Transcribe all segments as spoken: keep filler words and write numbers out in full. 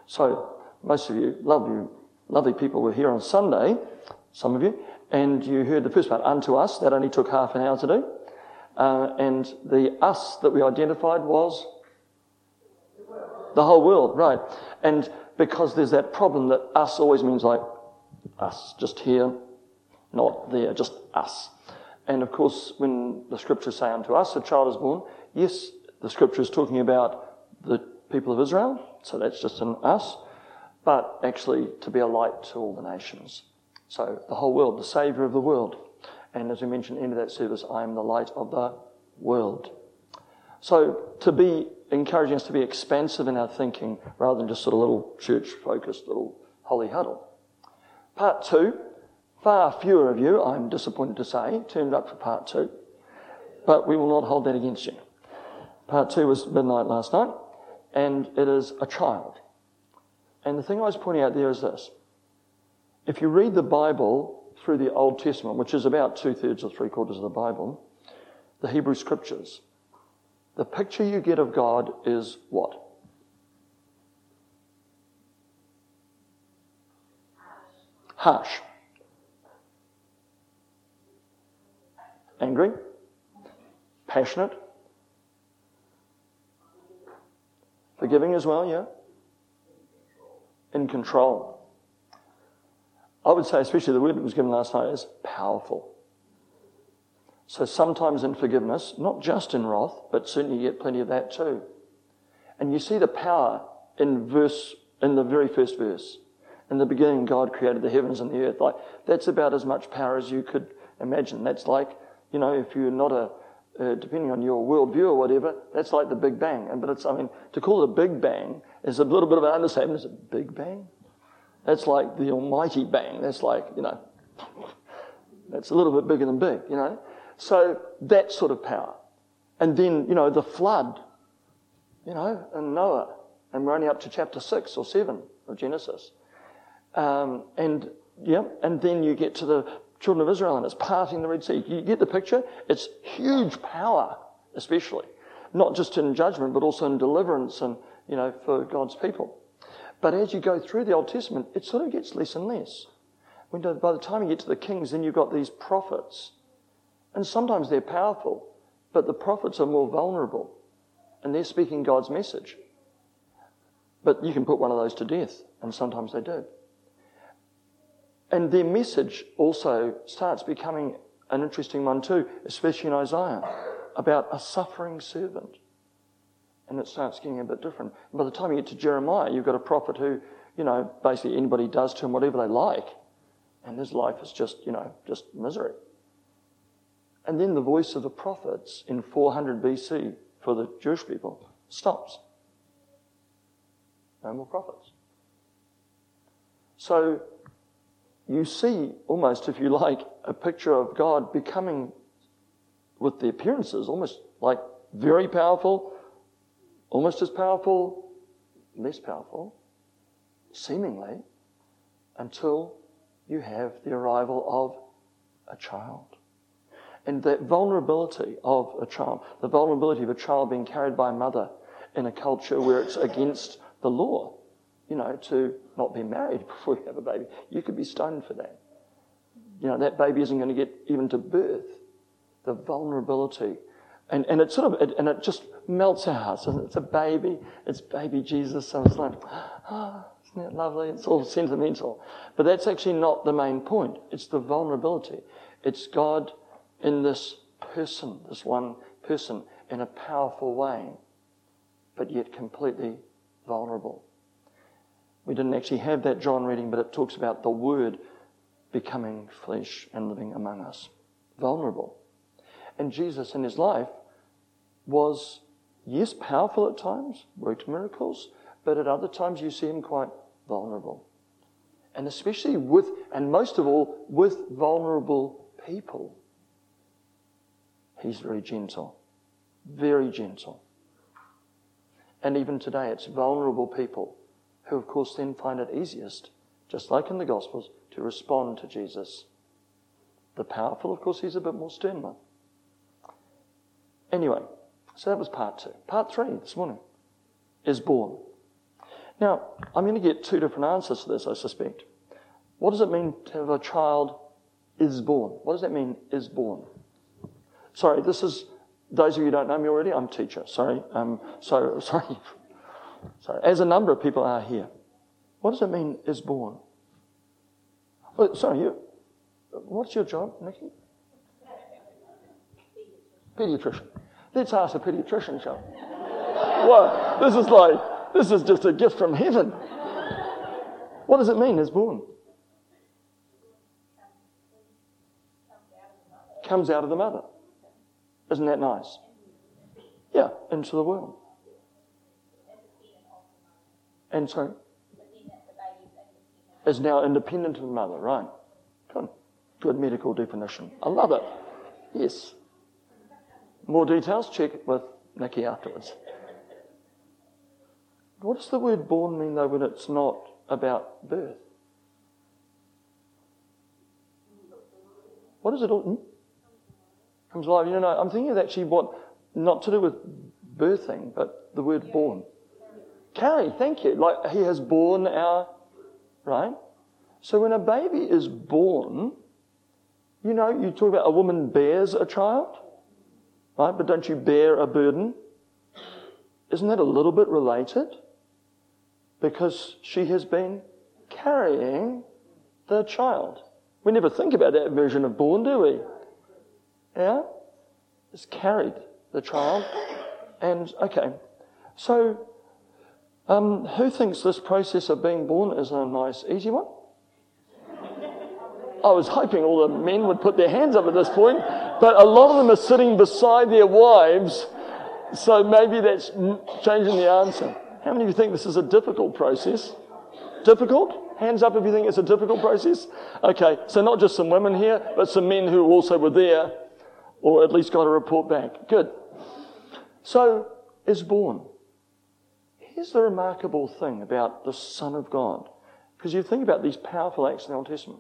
So most of you, love you, lovely people were here on Sunday, some of you, and you heard the first part, unto us. That only took half an hour to do. Uh, and the us that we identified was the whole world, right. And because there's that problem that us always means like us, just here, not there, just us. And of course, when the scriptures say unto us, a child is born, yes, the scripture is talking about the people of Israel, so that's just an us, but actually to be a light to all the nations. So the whole world, the Saviour of the world. And as we mentioned in that service, I am the light of the world. So to be encouraging us to be expansive in our thinking rather than just sort of little church-focused little holy huddle. Part two, far fewer of you, I'm disappointed to say, turned up for part two, but we will not hold that against you. Part two was midnight last night, and it is a child. And the thing I was pointing out there is this. If you read the Bible through the Old Testament, which is about two-thirds or three-quarters of the Bible, the Hebrew Scriptures, the picture you get of God is what? Harsh. Angry. Passionate. Forgiving as well, yeah. In control. I would say, especially the word that was given last night, is powerful. So sometimes in forgiveness, not just in wrath, but certainly you get plenty of that too. And you see the power in verse, in the very first verse. In the beginning, God created the heavens and the earth. Like, that's about as much power as you could imagine. That's like, you know, if you're not a, uh, depending on your worldview or whatever, that's like the Big Bang. And but it's, I mean, to call it a Big Bang is a little bit of an understatement. Is it Big Bang? That's like the almighty bang. That's like, you know, that's a little bit bigger than big, you know. So that sort of power. And then, you know, the flood, you know, and Noah. And we're only up to chapter six or seven of Genesis. Um, and, yeah, and then you get to the children of Israel and it's parting the Red Sea. You get the picture? It's huge power, especially. Not just in judgment, but also in deliverance and, you know, for God's people. But as you go through the Old Testament, it sort of gets less and less. When by the time you get to the kings, then you've got these prophets. And sometimes they're powerful, but the prophets are more vulnerable. And they're speaking God's message. But you can put one of those to death, and sometimes they do. And their message also starts becoming an interesting one too, especially in Isaiah, about a suffering servant. And it starts getting a bit different. And by the time you get to Jeremiah, you've got a prophet who, you know, basically anybody does to him whatever they like. And his life is just, you know, just misery. And then the voice of the prophets in four hundred B C for the Jewish people stops. No more prophets. So you see almost, if you like, a picture of God becoming, with the appearances, almost like very powerful, almost as powerful, less powerful, seemingly, until you have the arrival of a child. And that vulnerability of a child, the vulnerability of a child being carried by a mother in a culture where it's against the law, you know, to not be married before you have a baby. You could be stoned for that. You know, that baby isn't going to get even to birth. The vulnerability. And and it sort of, it, and it just melts our hearts. It's a baby. It's baby Jesus. So it's like, oh, isn't that lovely? It's all sentimental. But that's actually not the main point. It's the vulnerability. It's God in this person, this one person, in a powerful way, but yet completely vulnerable. We didn't actually have that John reading, but it talks about the Word becoming flesh and living among us. Vulnerable. And Jesus in his life was, yes, powerful at times, worked miracles, but at other times you see him quite vulnerable. And especially with, and most of all, with vulnerable people. He's very gentle. Very gentle. And even today, it's vulnerable people who, of course, then find it easiest, just like in the Gospels, to respond to Jesus. The powerful, of course, he's a bit more stern one. Anyway, so that was part two. Part three this morning is born. Now, I'm going to get two different answers to this, I suspect. What does it mean to have a child is born? What does that mean, is born? Sorry, this is, those of you who don't know me already, I'm a teacher. Sorry. Um, so, sorry. sorry. As a number of people are here. What does it mean, is born? Oh, sorry, you. What's your job, Nikki? Pediatrician. Let's ask a pediatrician, shall we? Well, this is like, this is just a gift from heaven. What does it mean, is born? Comes out of the mother. Isn't that nice? Yeah, into the world. And so, is now independent of the mother, right? Good. Good medical definition. I love it. Yes. More details, check with Nikki afterwards. What does the word born mean, though, when it's not about birth? What is it all? Hmm? Comes alive. You know, I'm thinking of actually what, not to do with birthing, but the word born. Carry, thank you. Like, he has borne our, right? So when a baby is born, you know, you talk about a woman bears a child, right? But don't you bear a burden? Isn't that a little bit related? Because she has been carrying the child. We never think about that version of born, do we? Yeah? It's carried the child. And, okay, so um, who thinks this process of being born is a nice, easy one? I was hoping all the men would put their hands up at this point, but a lot of them are sitting beside their wives, so maybe that's changing the answer. How many of you think this is a difficult process? Difficult? Hands up if you think it's a difficult process. Okay, so not just some women here, but some men who also were there, or at least got a report back. Good. So, is born. Here's the remarkable thing about the Son of God. Because you think about these powerful acts in the Old Testament.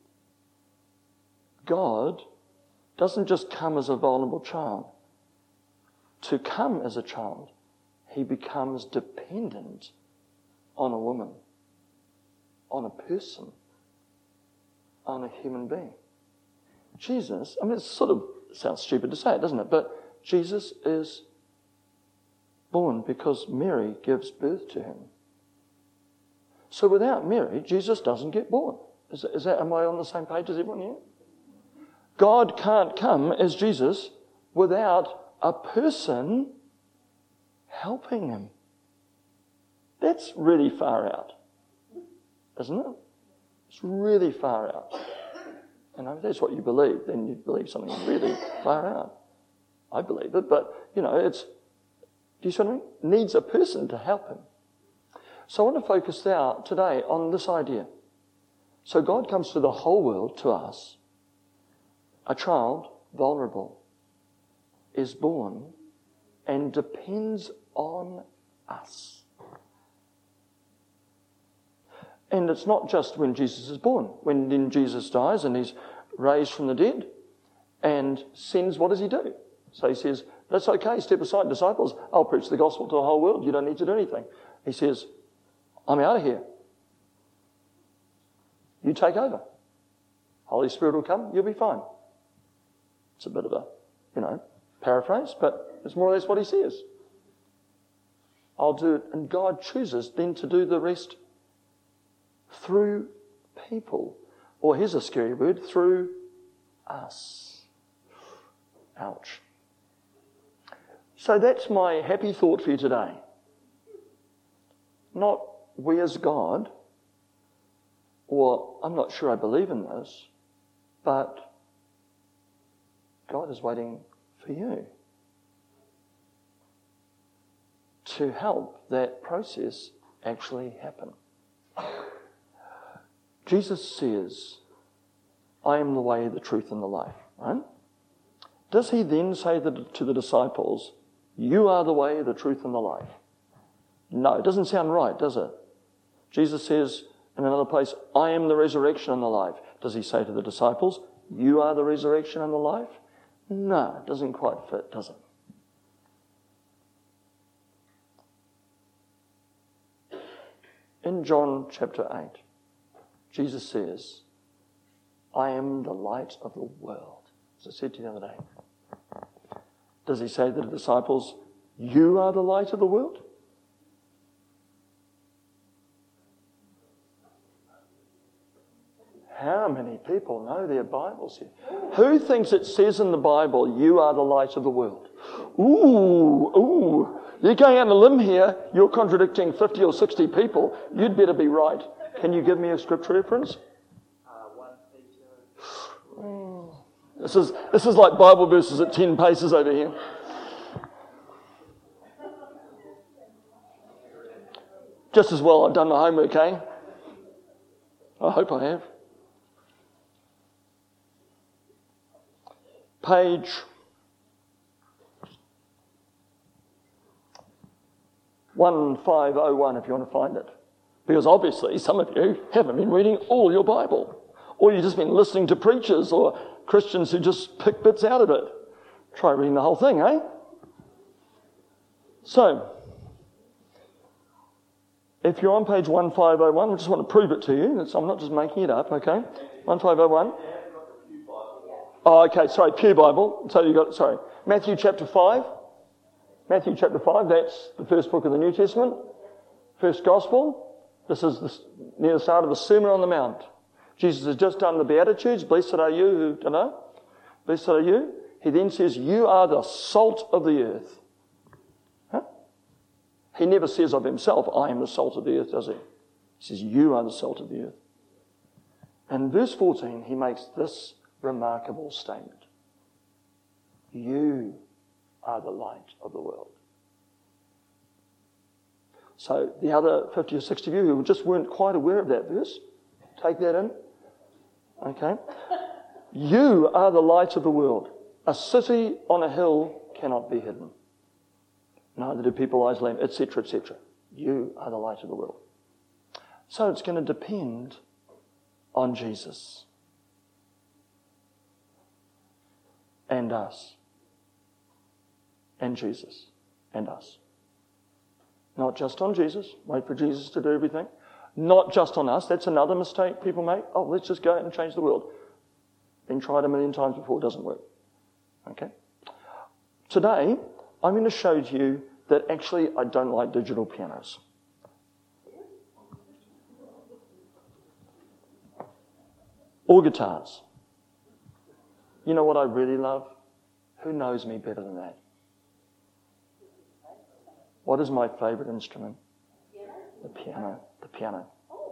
God doesn't just come as a vulnerable child. To come as a child, he becomes dependent on a woman, on a person, on a human being. Jesus, I mean, it sort of sounds stupid to say it, doesn't it? But Jesus is born because Mary gives birth to him. So without Mary, Jesus doesn't get born. Is that, is that, am I on the same page as everyone here? God can't come as Jesus without a person helping him. That's really far out, isn't it? It's really far out. And if that's what you believe, then you believe something really far out. I believe it, but, you know, it's, do you see what I mean? Needs a person to help him. So I want to focus now, today, on this idea. So God comes to the whole world, to us. A child, vulnerable, is born and depends on us. And it's not just when Jesus is born. When then Jesus dies and he's raised from the dead and sends, what does he do? So he says, that's okay, step aside, disciples. I'll preach the gospel to the whole world. You don't need to do anything. He says, I'm out of here. You take over. Holy Spirit will come, you'll be fine. It's a bit of a, you know, paraphrase, but it's more or less what he says. I'll do it. And God chooses then to do the rest through people. Or here's a scary word, through us. Ouch. So that's my happy thought for you today. Not where's God, or I'm not sure I believe in this, but God is waiting for you to help that process actually happen. Jesus says, I am the way, the truth, and the life. Right? Does he then say that to the disciples, you are the way, the truth, and the life? No, it doesn't sound right, does it? Jesus says in another place, I am the resurrection and the life. Does he say to the disciples, you are the resurrection and the life? No, it doesn't quite fit, does it? In John chapter eight, Jesus says, I am the light of the world. As I said to you the other day. Does he say to the disciples, you are the light of the world? How many people know their Bibles here? Who thinks it says in the Bible, you are the light of the world? Ooh, ooh. You're going out on a limb here. You're contradicting fifty or sixty people. You'd better be right. Can you give me a scripture reference? Oh, this is this is like Bible verses at ten paces over here. Just as well I've done my homework, eh? I hope I have. Page one five oh one if you want to find it. Because obviously some of you haven't been reading all your Bible. Or you've just been listening to preachers or Christians who just pick bits out of it. Try reading the whole thing, eh? So, if you're on page one five oh one, I just want to prove it to you. I'm not just making it up, okay? one five oh one. Oh, okay, sorry, Pew Bible. So you got, sorry, Matthew chapter five. Matthew chapter five, that's the first book of the New Testament. First Gospel. This is the, near the start of the Sermon on the Mount. Jesus has just done the Beatitudes. Blessed are you who, don't know, blessed are you. He then says, you are the salt of the earth. Huh? He never says of himself, I am the salt of the earth, does he? He says, you are the salt of the earth. And in verse fourteen, he makes this remarkable statement. You are the light of the world. So the other fifty or sixty of you who just weren't quite aware of that verse, take that in. Okay? You are the light of the world. A city on a hill cannot be hidden. Neither do people eyes lamp, et cetera, et cetera. You are the light of the world. So it's going to depend on Jesus. And us. And Jesus. And us. Not just on Jesus. Wait for Jesus to do everything. Not just on us. That's another mistake people make. Oh, let's just go out and change the world. Been tried a million times before. It doesn't work. Okay? Today, I'm going to show you that actually I don't like digital pianos. Or guitars. You know what I really love? Who knows me better than that? What is my favourite instrument? The piano. The piano.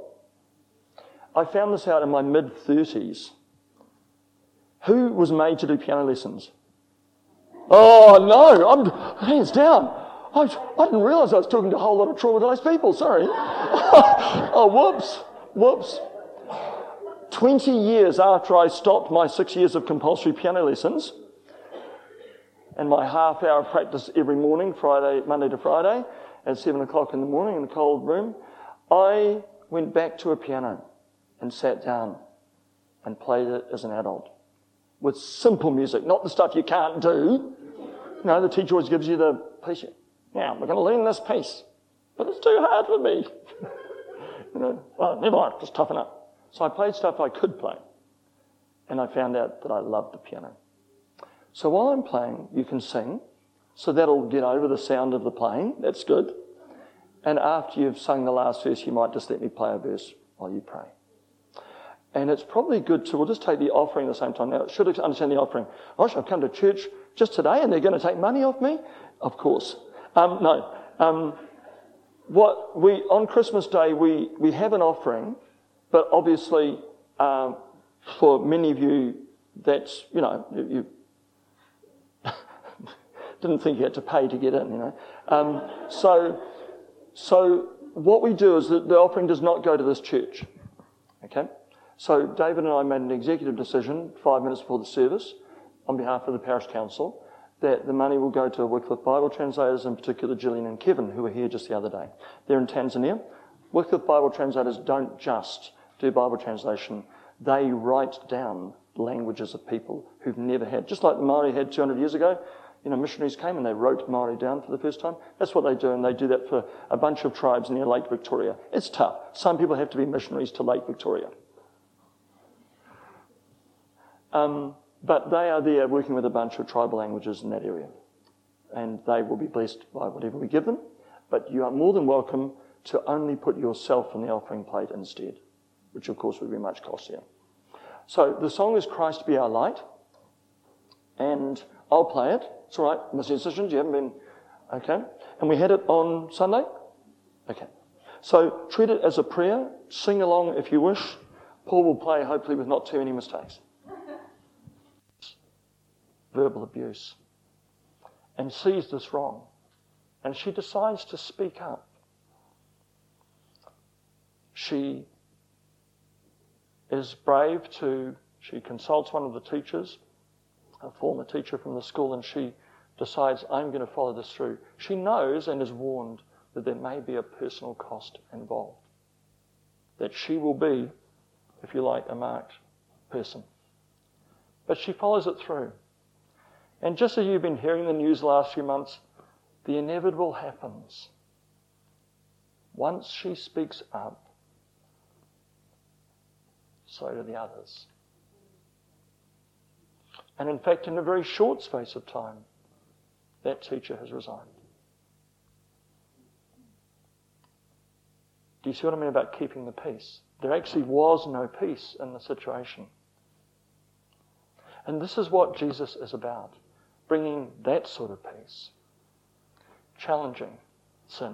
I found this out in my mid-thirties. Who was made to do piano lessons? Oh, no. I'm hands down. I, I didn't realise I was talking to a whole lot of traumatised people. Sorry. Oh, whoops. Whoops. twenty years after I stopped my six years of compulsory piano lessons and my half hour practice every morning, Friday, Monday to Friday, at seven o'clock in the morning in the cold room, I went back to a piano and sat down and played it as an adult with simple music, not the stuff you can't do. You know, the teacher always gives you the piece. Yeah, we're going to learn this piece, but it's too hard for me. You know, well, never mind, just toughen up. So I played stuff I could play, and I found out that I loved the piano. So while I'm playing, you can sing, so that'll get over the sound of the playing. That's good. And after you've sung the last verse, you might just let me play a verse while you pray. And it's probably good to, we'll just take the offering at the same time. Now, should I understand the offering? Gosh, I've come to church just today and they're going to take money off me? Of course. Um, no. Um, what we on Christmas Day, we, we have an offering, but obviously um, for many of you, that's, you know, you, you didn't think you had to pay to get in, you know. Um, so, so what we do is that the offering does not go to this church, okay? So David and I made an executive decision five minutes before the service on behalf of the parish council that the money will go to Wycliffe Bible translators, in particular Gillian and Kevin, who were here just the other day. They're in Tanzania. Wycliffe Bible translators don't just do Bible translation. They write down languages of people who've never had, just like the Maori had two hundred years ago. you know, missionaries came and they wrote Maori down for the first time. That's what they do, and they do that for a bunch of tribes near Lake Victoria. It's tough. Some people have to be missionaries to Lake Victoria. Um, but they are there working with a bunch of tribal languages in that area. And they will be blessed by whatever we give them. But you are more than welcome to only put yourself on the offering plate instead, which of course would be much costlier. So the song is Christ Be Our Light. And I'll play it. It's all right. Musicians, you haven't been... Okay. And we had it on Sunday? Okay. So treat it as a prayer. Sing along if you wish. Paul will play, hopefully, with not too many mistakes. Verbal abuse. And sees this wrong. And she decides to speak up. She is brave to... She consults one of the teachers, a former teacher from the school, and she decides, I'm going to follow this through. She knows and is warned that there may be a personal cost involved. That she will be, if you like, a marked person. But she follows it through. And just as you've been hearing the news the last few months, the inevitable happens. Once she speaks up, so do the others. And in fact, in a very short space of time, that teacher has resigned. Do you see what I mean about keeping the peace? There actually was no peace in the situation. And this is what Jesus is about, bringing that sort of peace, challenging sin.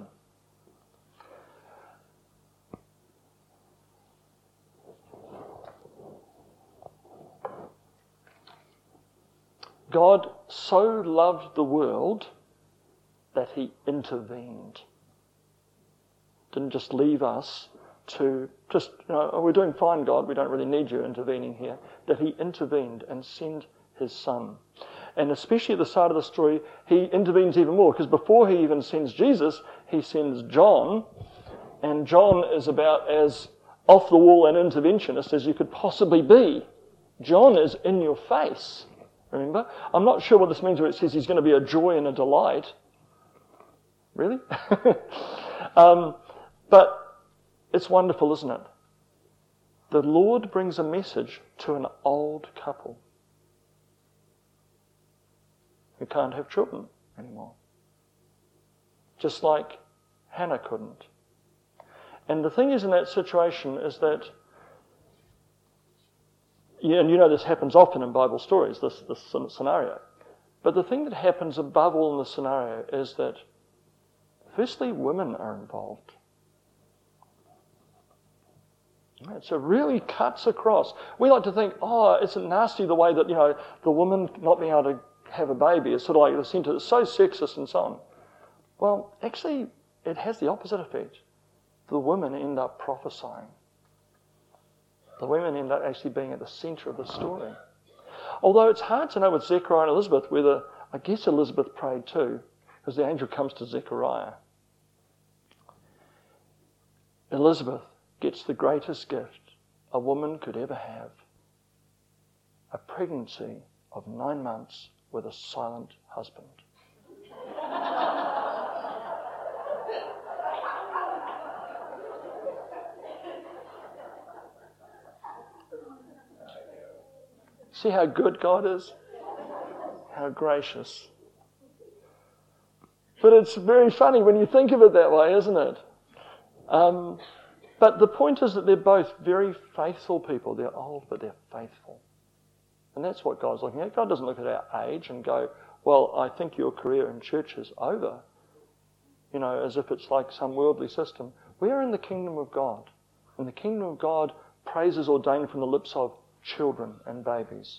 God so loved the world that he intervened. Didn't just leave us to just, you know, oh, we're doing fine, God, we don't really need you intervening here. That he intervened and sent his son. And especially at the start of the story, he intervenes even more, because before he even sends Jesus, he sends John. And John is about as off the wall and interventionist as you could possibly be. John is in your face. Remember? I'm not sure what this means when it says he's going to be a joy and a delight. Really? um, but it's wonderful, isn't it? The Lord brings a message to an old couple who can't have children anymore. Just like Hannah couldn't. And the thing is in that situation is that, yeah, and you know this happens often in Bible stories, this, this scenario. But the thing that happens above all in the scenario is that, firstly, women are involved. Right, so it really cuts across. We like to think, oh, isn't nasty the way that, you know, the woman not being able to have a baby is sort of like the centre, it's so sexist and so on. Well, actually, it has the opposite effect. The women end up prophesying. The women end up actually being at the centre of the story. Although it's hard to know with Zechariah and Elizabeth whether, I guess Elizabeth prayed too, because the angel comes to Zechariah. Elizabeth gets the greatest gift a woman could ever have. A pregnancy of nine months with a silent husband. See how good God is? How gracious. But it's very funny when you think of it that way, isn't it? Um, but the point is that they're both very faithful people. They're old, but they're faithful. And that's what God's looking at. God doesn't look at our age and go, well, I think your career in church is over. You know, as if it's like some worldly system. We are in the kingdom of God. And the kingdom of God, praise is ordained from the lips of children and babies.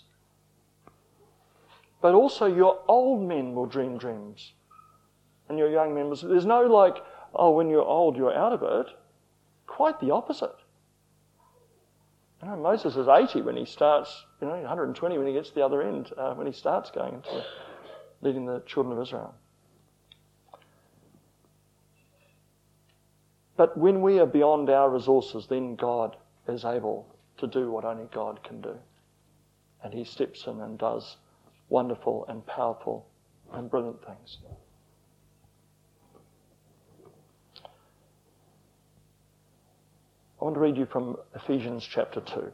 But also your old men will dream dreams. And your young men will... There's no like, oh, when you're old, you're out of it. Quite the opposite. You know, Moses is eighty when he starts, you know, one hundred twenty when he gets to the other end, uh, when he starts going into leading the children of Israel. But when we are beyond our resources, then God is able to do what only God can do. And he steps in and does wonderful and powerful and brilliant things. I want to read you from Ephesians chapter two.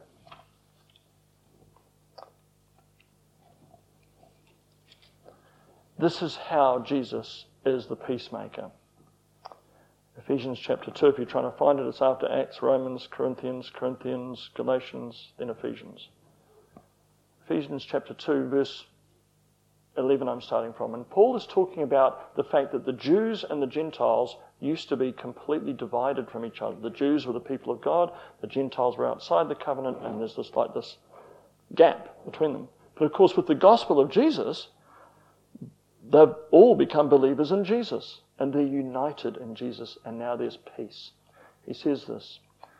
This is how Jesus is the peacemaker. Ephesians chapter two, if you're trying to find it, it's after Acts, Romans, Corinthians, Corinthians, Galatians, then Ephesians. Ephesians chapter two, verse eleven I'm starting from. And Paul is talking about the fact that the Jews and the Gentiles used to be completely divided from each other. The Jews were the people of God, the Gentiles were outside the covenant, and there's this like this gap between them. But of course, with the gospel of Jesus, they've all become believers in Jesus, and they're united in Jesus, and now there's peace. He says this,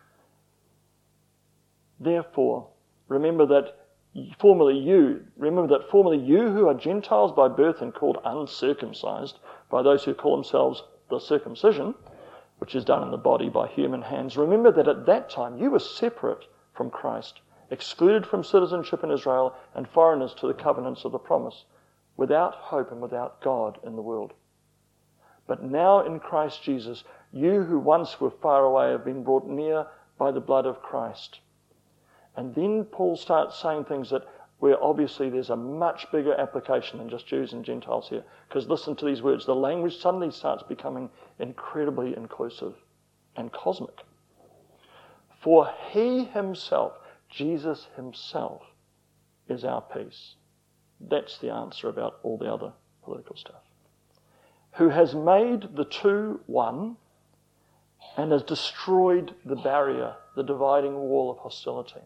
therefore, remember that formerly you, remember that formerly you who are Gentiles by birth and called uncircumcised by those who call themselves the circumcision, which is done in the body by human hands, remember that at that time you were separate from Christ, excluded from citizenship in Israel and foreigners to the covenants of the promise, without hope and without God in the world. But now in Christ Jesus, you who once were far away have been brought near by the blood of Christ. And then Paul starts saying things that where obviously there's a much bigger application than just Jews and Gentiles here. Because listen to these words. The language suddenly starts becoming incredibly inclusive and cosmic. For he himself, Jesus himself, is our peace. That's the answer about all the other political stuff. Who has made the two one and has destroyed the barrier, the dividing wall of hostility.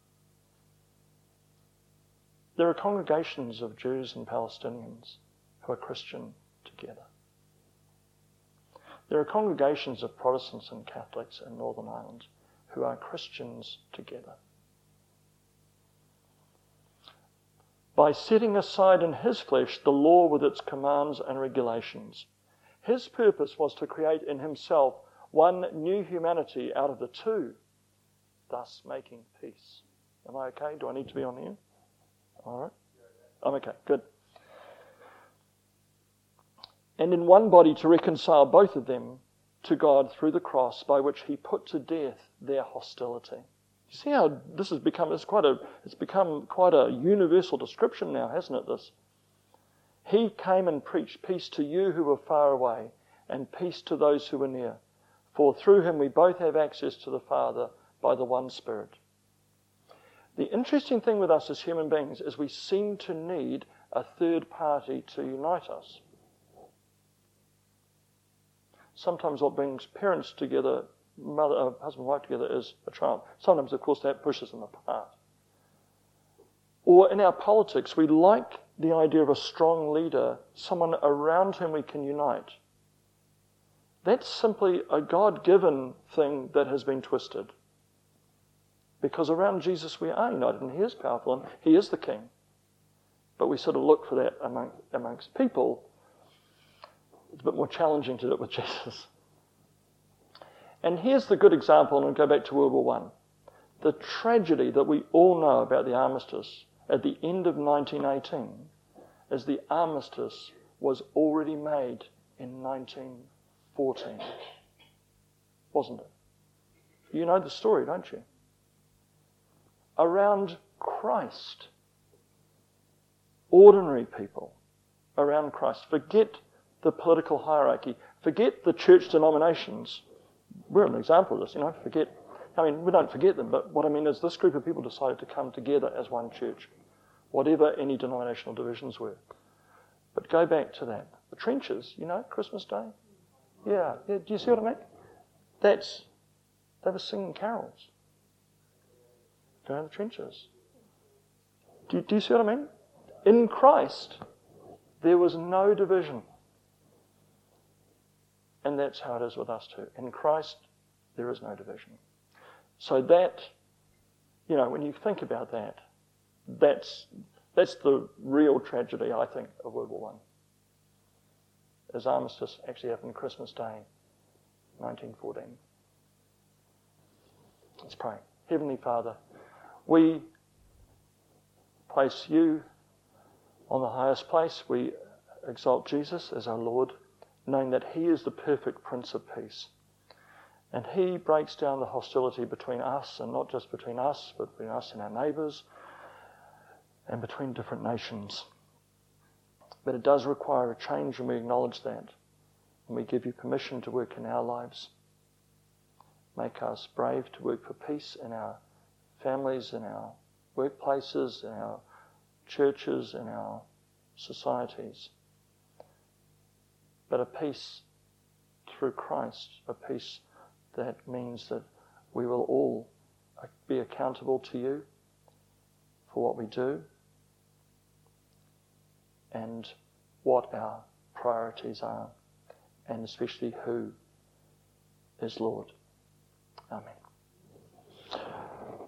There are congregations of Jews and Palestinians who are Christian together. There are congregations of Protestants and Catholics in Northern Ireland who are Christians together. By setting aside in his flesh the law with its commands and regulations, his purpose was to create in himself one new humanity out of the two, thus making peace. Am I okay? Do I need to be on here? All right. I'm okay. Good. And in one body to reconcile both of them to God through the cross, by which he put to death their hostility. You see how this has become, it's quite a, it's become quite a universal description now, hasn't it, this? He came and preached peace to you who were far away, and peace to those who were near. For through him we both have access to the Father by the one Spirit. The interesting thing with us as human beings is we seem to need a third party to unite us. Sometimes what brings parents together, mother, uh, husband and wife together, is a child. Sometimes, of course, that pushes them apart. Or in our politics, we like the idea of a strong leader, someone around whom we can unite. That's simply a God-given thing that has been twisted. Because around Jesus we are united, and he is powerful, and he is the king. But we sort of look for that among, amongst people. It's a bit more challenging to do it with Jesus. And here's the good example, and I'll go back to World War One. The tragedy that we all know about the armistice at the end of nineteen eighteen is the armistice was already made in nineteen fourteen. Wasn't it? You know the story, don't you? Around Christ. Ordinary people around Christ. Forget the political hierarchy. Forget the church denominations. We're an example of this, you know. Forget, I mean, we don't forget them, but what I mean is this group of people decided to come together as one church, whatever any denominational divisions were. But go back to that. The trenches, you know, Christmas Day. Yeah, yeah. Do you see what I mean? That's, they were singing carols. Go in the trenches. Do, do you see what I mean? In Christ, there was no division. And that's how it is with us too. In Christ, there is no division. So that, you know, when you think about that, that's that's the real tragedy, I think, of World War One. As armistice actually happened Christmas Day, nineteen fourteen. Let's pray. Heavenly Father, we place you on the highest place. We exalt Jesus as our Lord, knowing that he is the perfect Prince of Peace. And he breaks down the hostility between us, and not just between us, but between us and our neighbours, and between different nations. But it does require a change, and we acknowledge that. And we give you permission to work in our lives. Make us brave to work for peace in our families, in our workplaces, in our churches, in our societies. But a peace through Christ, a peace that means that we will all be accountable to you for what we do and what our priorities are, and especially who is Lord. Amen.